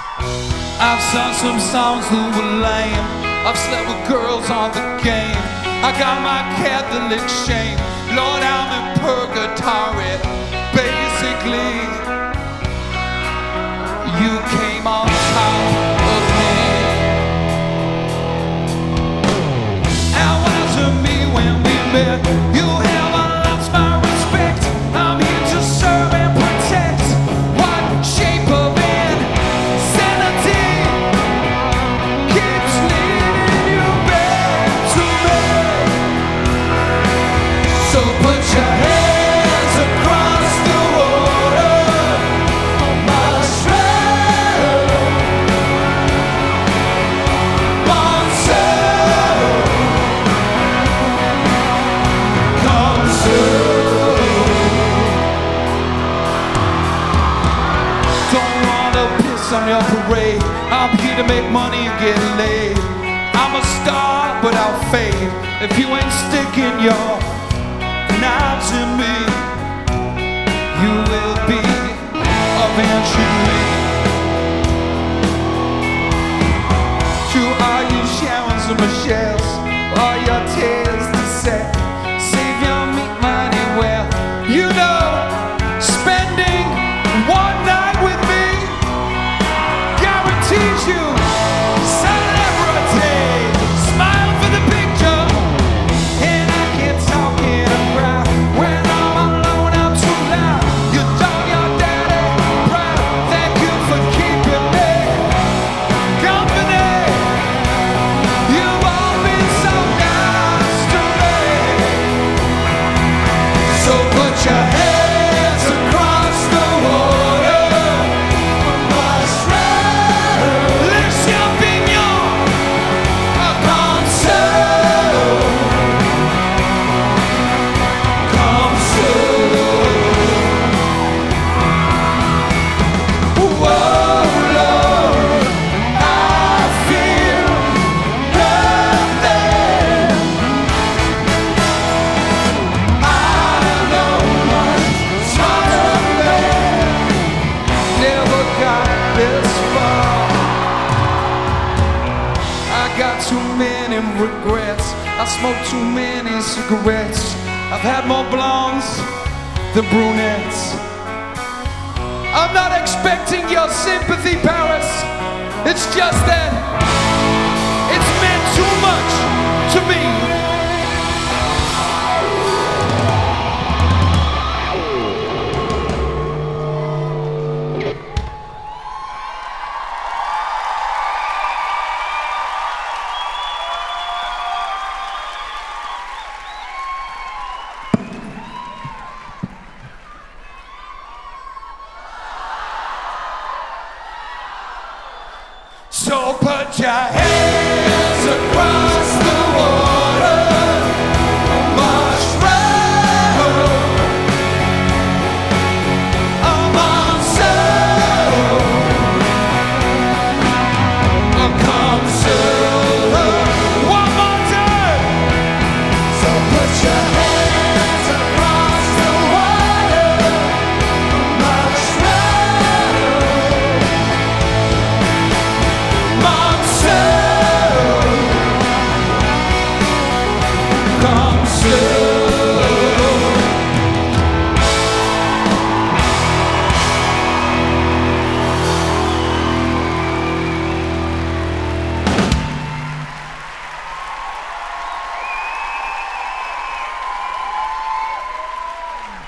I've sung some songs who were lame. I've slept with girls on the game. I got my Catholic shame. Lord, I'm in purgatory. Basically, you came on top of me. How was it me when we met? You haven't lost my respect. I'm here to serve and protect. What shape of insanity keeps leading you back to me? So put your hands across the water on my shroud. Don't wanna piss on your parade. I'm here to make money and get laid. I'm a star, but I'll fade if you ain't sticking your knives in me. You will be eventually. To all you Sharons and Michelles, all your tears to set, save your meat money well. You know, spending one night with me guarantees you celebrity. Smile for the picture, and I can't talk in a crowd. When I'm alone, I'm too loud. You dog your daddy proud. Thank you for keeping me company. You've all been so nice to me. So put your hands across the water for my shroud. Les champignons comme ça, comme ça. Whoa, Lord, I feel nothing. I know much smarter man never got this far. I got too many regrets. I smoked too many cigarettes. I've had more blondes than brunettes. I'm not expecting your sympathy, Paris. It's just that it's meant too much to me. So put your hands across